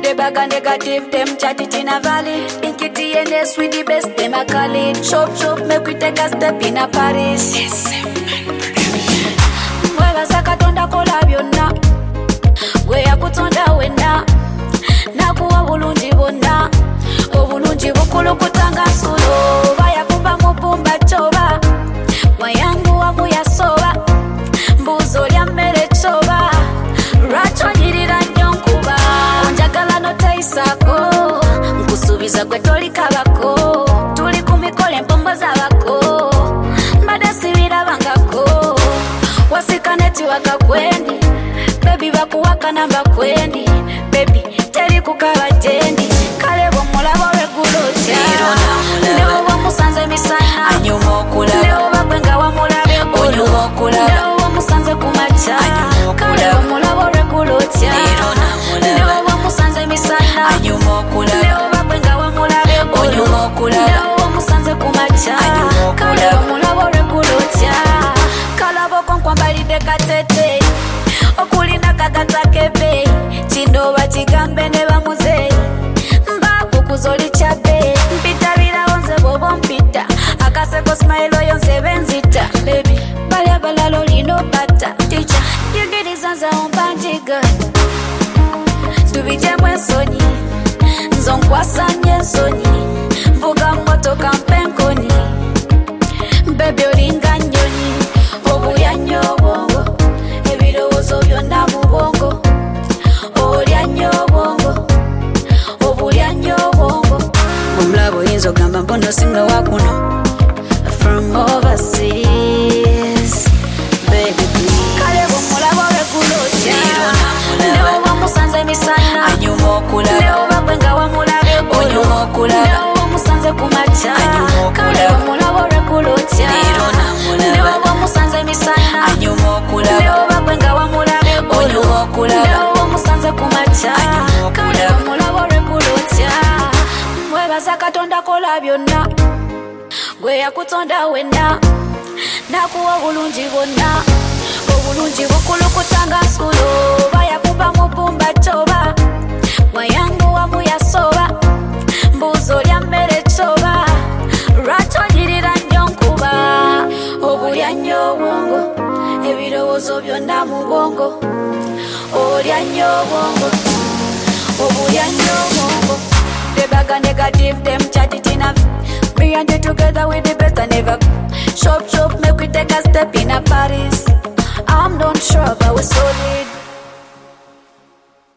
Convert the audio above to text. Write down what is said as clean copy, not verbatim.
The bag and negative, them chat it in a valley. Pinky TNS with the best, them a call it. Shop, make we take a step in a Paris. Mwela sakatonda kola byonna. Gwe yakutonda wena. Nakuwa bulungi bonna. Obulungi bukulukutanga nsulo. Bayakumba mubumba choba. Wayangu wamu yasoba. Mbuzo lya mmere choba. Racho nyirira nnyo nkuba. Onjagala noteisako. Nkusuubiza gwe tolikabako. Tuli ku mikolo empombo z'abako. Mbadde sibirabangako. Wasikaneti wakakwendi. Baby bakuwaka namba kwendi. Baby teri kukaba jendi. Kale bw'omulaba olw'eggulotya. Leo bamusanze misana. Anyuma okulaba. Leo bagwenga wamulaba eggulu. Onyuma okulaba. Leo bamusanze ku makya. Anyuma okulaba. Kale bw'omulaba olw'eggulotya. Leo bamusanze misana. Anyuma okulaba. Leo bagwenga wamulaba eggulu. Onyuma okulaba. Leo bamusanze ku makya. Anyuma okulaba. Kale bw'omulaba olw'eggulotya. Kalaboko nkwambalidde katete. Okulina kakatakebe. Kino bakigambe ne bamuzeeyi. Mbakukuza oli kyabe. Mpita birawo nze bw'oba mpita. Akaseko smile oyo nze benzita. Baby bali abalala olina obata. Teacher yigiriza nze ompanjiga. Tubijemu ensonyi. Nze onkwasa nnyo ensonyi. Nvuga mmotoka mpenkoni. Baby olinga nnyonyi. Obulya nnyo obwongo. Ebirowoozo byonna mu bwongo. Olya nnyo obwongo. Obulya nnyo obwongo. Omulaba oyinza ogamba mpono singa wakuno. From overseas. Baby please. Kale bw'omulaba olw'eggulotya. Leo bamusanze misana. Anyuma okulaba. Leo bagwenga wamulaba eggulu. Onyuma okulaba. Leo bamusanze ku makya. Anyuma okulaba. Kale bw'omulaba olw'eggulotya. Leo bamusanze misana. Anyuma okulaba. Leo bagwenga wamulaba eggulu. Onyuma okulaba. Leo bamusanze ku makya. Anyuma okulaba. Kale bw'omulaba olw'eggulotya. Mwebaza Katonda kola byonna. Gwe yakutonda wena. Nakuwa obulungi bwonna. Obulungi bukulukutanga nsulo. Bayakumba mubumba choba. Wayangu wamu yasoba. Mbuzo lya mmere choba. Lwaki onyirira nnyo nkuba. Obulya nnyo obwongo. Ebirowoozo byonna mu bwongo. Olya nnyo obwongo. Obulya nnyo obwongo. The bag and negative, them chat it in a. Me and you together with the best and never. Shop, make we take a step in a Paris. I'm not sure, but we're solid.